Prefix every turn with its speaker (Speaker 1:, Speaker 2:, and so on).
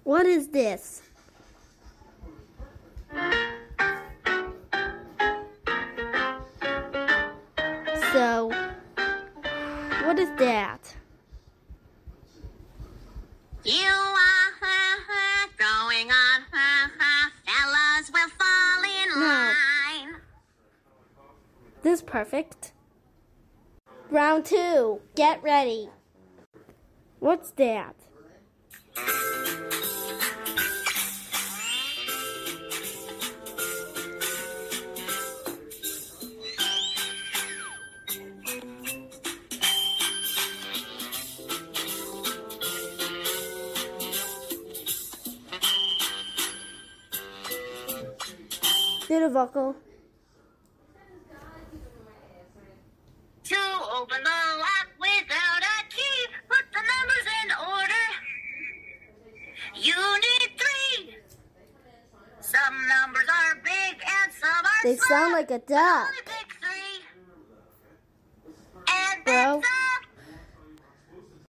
Speaker 1: What is this? So, what is that?
Speaker 2: You are going on, fellas will fall in line.
Speaker 1: This is perfect. Round 2. Get ready. What's that? Do the vocal.
Speaker 2: To open the lock without a key, put the numbers in order. You need 3. Some numbers are big and some are
Speaker 1: They
Speaker 2: small.
Speaker 1: sound like a duck.